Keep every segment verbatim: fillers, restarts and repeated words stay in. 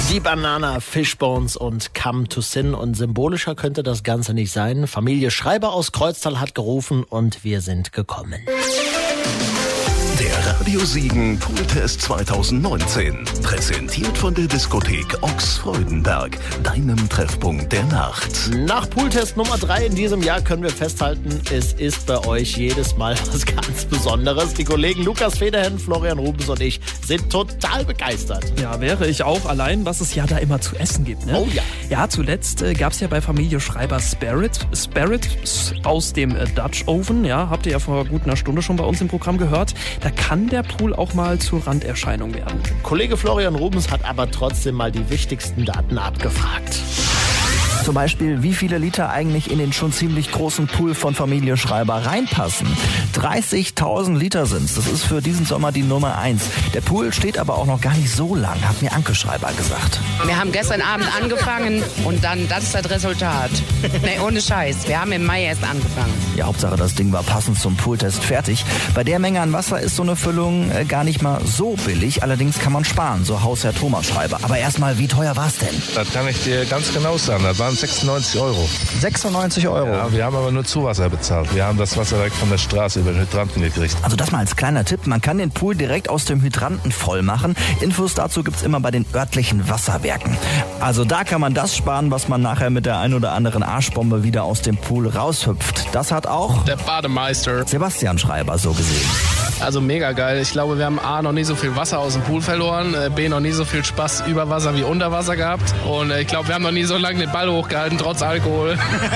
Die Banana, Fishbones und Come to Sin. Und symbolischer könnte das Ganze nicht sein. Familie Schreiber aus Kreuztal hat gerufen und wir sind gekommen. Der Radio sieben Pooltest zwanzig neunzehn. Präsentiert von der Diskothek Ochs-Freudenberg, deinem Treffpunkt der Nacht. Nach Pooltest Nummer drei in diesem Jahr können wir festhalten, es ist bei euch jedes Mal was ganz Besonderes. Die Kollegen Lukas Federhen, Florian Rubens und ich sind total begeistert. Ja, wäre ich auch. Allein, was es ja da immer zu essen gibt. Ne? Oh ja. Ja, zuletzt äh, gab es ja bei Familie Schreiber Spirit, Spirit aus dem äh, Dutch Oven. Ja, habt ihr ja vor gut einer Stunde schon bei uns im Programm gehört. Da kann der Pool auch mal zur Randerscheinung werden. Kollege Florian Rubens hat aber trotzdem mal die wichtigsten Daten abgefragt. Zum Beispiel, wie viele Liter eigentlich in den schon ziemlich großen Pool von Familie Schreiber reinpassen. dreißigtausend Liter sind's. Das ist für diesen Sommer die Nummer eins. Der Pool steht aber auch noch gar nicht so lang, hat mir Anke Schreiber gesagt. Wir haben gestern Abend angefangen und dann, das ist das Resultat. Nee, ohne Scheiß. Wir haben im Mai erst angefangen. Ja, Hauptsache das Ding war passend zum Pooltest fertig. Bei der Menge an Wasser ist so eine Füllung äh, gar nicht mal so billig. Allerdings kann man sparen, so Hausherr Thomas Schreiber. Aber erstmal, wie teuer war's denn? Das kann ich dir ganz genau sagen. Das waren sechsundneunzig Euro. sechsundneunzig Euro? Ja, wir haben aber nur Zuwasser bezahlt. Wir haben das Wasser direkt von der Straße über den Hydranten gekriegt. Also das mal als kleiner Tipp. Man kann den Pool direkt aus dem Hydranten voll machen. Infos dazu gibt's immer bei den örtlichen Wasserwerken. Also da kann man das sparen, was man nachher mit der ein oder anderen Arschbombe wieder aus dem Pool raushüpft. Das hat auch der Bademeister Sebastian Schreiber so gesehen. Also mega geil. Ich glaube, wir haben A, noch nie so viel Wasser aus dem Pool verloren, B, noch nie so viel Spaß über Wasser wie unter Wasser gehabt und ich glaube, wir haben noch nie so lange den Ball hochgehalten, trotz Alkohol.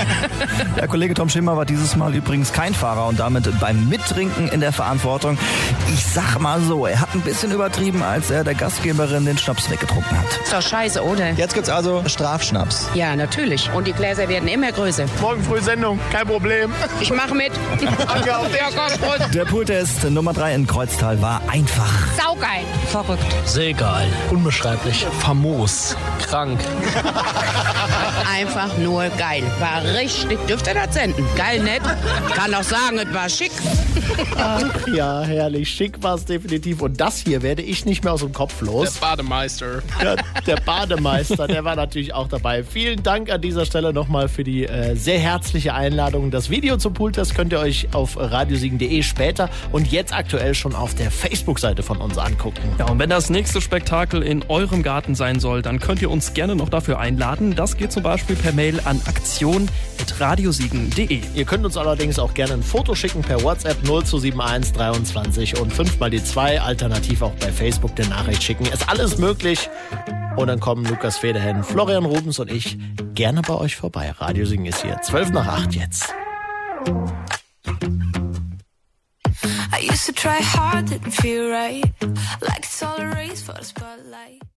Der Kollege Tom Schimmer war dieses Mal übrigens kein Fahrer und damit beim Mittrinken in der Verantwortung. Ich sag mal so, er hat ein bisschen übertrieben, als er der Gastgeberin den Schnaps weggetrunken hat. Ist doch scheiße, oder? Jetzt gibt's also Strafschnaps. Ja, natürlich. Und die Gläser werden immer größer. Morgen früh Sendung, kein Problem. Ich mache mit. Danke auf ja, komm, Prost. Der Pooltest Nummer drei in Kreuztal war einfach. Saugeil. Verrückt. Sehr geil. Unbeschreiblich. Famos. Krank. Einfach nur geil. War richtig, dürft ihr das senden. Geil, nett. Kann auch sagen, es war schick. Ach ja, herrlich. Schick war es definitiv. Und das hier werde ich nicht mehr aus dem Kopf los. Der Bademeister. Ja, der Bademeister, der war natürlich auch dabei. Vielen Dank an dieser Stelle nochmal für die äh, sehr herzliche Einladung. Das Video zum Pooltest könnt ihr euch auf radiosiegen punkt de später und jetzt aktuell schon auf der Facebook-Seite von uns angucken. Ja, und wenn das nächste Spektakel in eurem Garten sein soll, dann könnt ihr uns gerne noch dafür einladen. Das geht zum Beispiel per Mail an aktion at radiosiegen punkt de. Ihr könnt uns allerdings auch gerne ein Foto schicken per WhatsApp null zwei sieben eins dreiundzwanzig und fünf mal die zwei, alternativ auch bei Facebook eine Nachricht schicken. Ist alles möglich. Und dann kommen Lukas Federhen, Florian Rubens und ich gerne bei euch vorbei. Radiosiegen ist hier. zwölf nach acht jetzt. I used to try hard, didn't feel right. Like it's all a race for the spotlight.